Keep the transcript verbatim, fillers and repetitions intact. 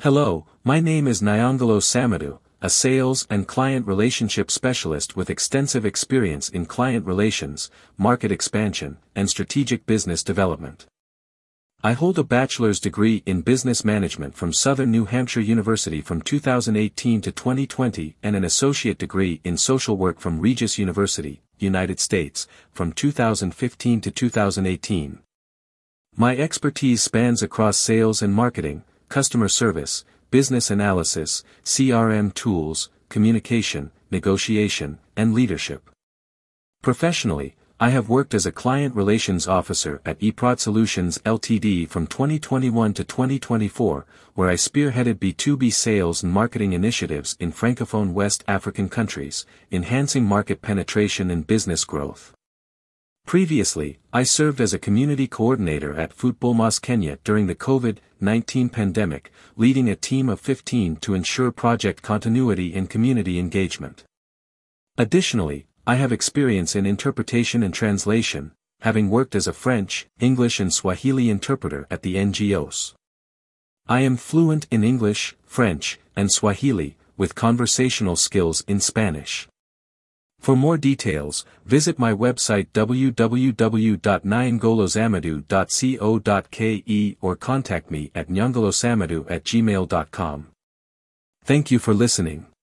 Hello, my name is Nyongolo Samadou, a sales and client relationship specialist with extensive experience in client relations, market expansion, and strategic business development. I hold a bachelor's degree in business management from Southern New Hampshire University from two thousand eighteen to twenty twenty and an associate degree in social work from Regis University, United States, from two thousand fifteen to two thousand eighteen. My expertise spans across sales and marketing, customer service, business analysis, C R M tools, communication, negotiation, and leadership. Professionally, I have worked as a client relations officer at eProd Solutions Limited from twenty twenty-one to twenty twenty-four, where I spearheaded B two B sales and marketing initiatives in Francophone West African countries, enhancing market penetration and business growth. Previously, I served as a community coordinator at Footballmos Kenya during the COVID nineteen pandemic, leading a team of fifteen to ensure project continuity and community engagement. Additionally, I have experience in interpretation and translation, having worked as a French, English and Swahili interpreter at the N G Os. I am fluent in English, French, and Swahili, with conversational skills in Spanish. For more details, visit my website w w w dot nyongolosamadou dot co dot ke or contact me at nyongolosamadou at gmail dot com. Thank you for listening.